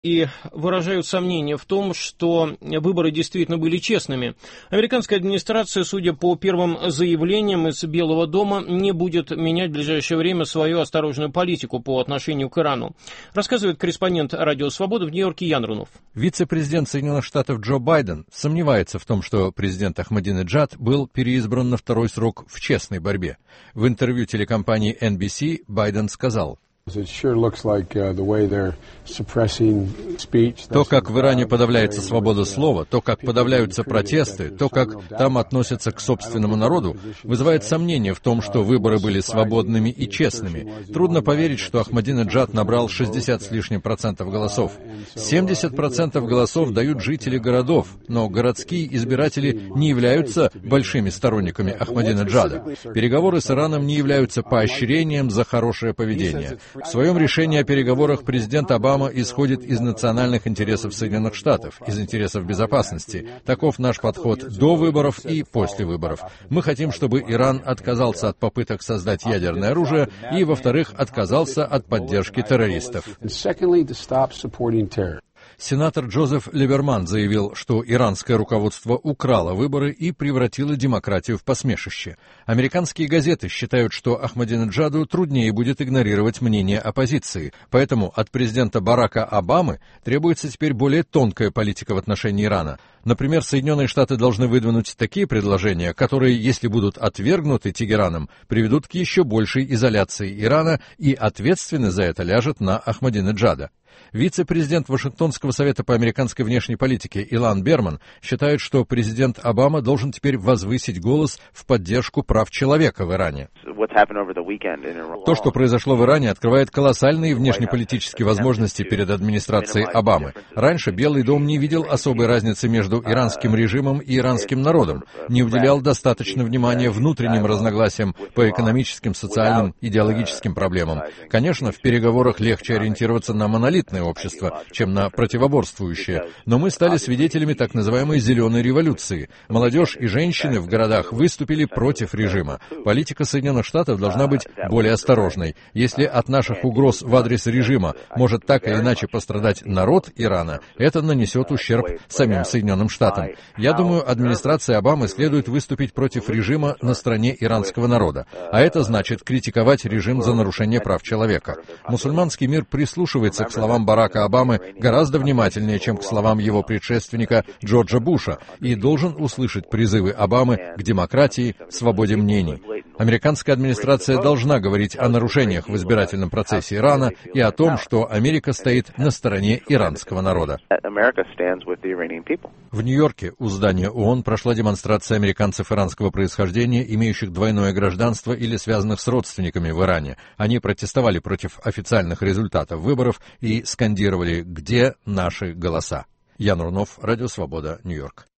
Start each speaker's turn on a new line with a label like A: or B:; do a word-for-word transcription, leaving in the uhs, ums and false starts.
A: и выражают сомнения в том, что выборы действительно были честными. Американская администрация, судя по первым заявлениям из Белого дома, не будет менять в ближайшее время свою осторожную политику по отношению к Ирану, рассказывает корреспондент «Радио Свобода» в Нью-Йорке Ян Рунов.
B: Вице-президент Соединенных Штатов Джо Байден сомневается в том, что президент Ахмадинеджад был переизбран на второй срок в честной борьбе. В интервью телекомпании эн би си Байден сказал:
C: То, как в Иране подавляется свобода слова, то, как подавляются протесты, то, как там относятся к собственному народу, вызывает сомнение в том, что выборы были свободными и честными. Трудно поверить, что Ахмадинеджад набрал шестьдесят с лишним процентов голосов. семьдесят процентов голосов дают жители городов, но городские избиратели не являются большими сторонниками Ахмадинеджада. Переговоры с Ираном не являются поощрением за хорошее поведение. В своем решении о переговорах президент Обама исходит из национальных интересов Соединенных Штатов, из интересов безопасности. Таков наш подход до выборов и после выборов. Мы хотим, чтобы Иран отказался от попыток создать ядерное оружие и, во-вторых, отказался от поддержки террористов. Сенатор Джозеф Либерман заявил, что иранское руководство украло выборы и превратило демократию в посмешище. Американские газеты считают, что Ахмадинеджаду труднее будет игнорировать мнение оппозиции, поэтому от президента Барака Обамы требуется теперь более тонкая политика в отношении Ирана. Например, Соединенные Штаты должны выдвинуть такие предложения, которые, если будут отвергнуты Тегераном, приведут к еще большей изоляции Ирана, и ответственность за это ляжет на Ахмадинеджада. Вице-президент Вашингтонского совета по американской внешней политике Илан Берман считает, что президент Обама должен теперь возвысить голос в поддержку прав человека в Иране. То, что произошло в Иране, открывает колоссальные внешнеполитические возможности перед администрацией Обамы. Раньше Белый дом не видел особой разницы между иранским режимом и иранским народом, не уделял достаточно внимания внутренним разногласиям по экономическим, социальным, идеологическим проблемам. Конечно, в переговорах легче ориентироваться на монолитное общество, чем на противоборствующее, но мы стали свидетелями так называемой «зеленой революции». Молодежь и женщины в городах выступили против режима. Политика Соединенных Штатов должна быть более осторожной. Если от наших угроз в адрес режима может так или иначе пострадать народ Ирана, это нанесет ущерб самим Соединенным Штатам. Я думаю, администрации Обамы следует выступить против режима на стороне иранского народа, а это значит критиковать режим за нарушение прав человека. Мусульманский мир прислушивается к словам Барака Обамы гораздо внимательнее, чем к словам его предшественника Джорджа Буша, и должен услышать призывы Обамы к демократии, свободе мнений. Американская администрация должна говорить о нарушениях в избирательном процессе Ирана и о том, что Америка стоит на стороне иранского народа. В Нью-Йорке у здания ООН прошла демонстрация американцев иранского происхождения, имеющих двойное гражданство или связанных с родственниками в Иране. Они протестовали против официальных результатов выборов и скандировали: «Где наши голоса?». Ян Рунов, Радио Свобода, Нью-Йорк.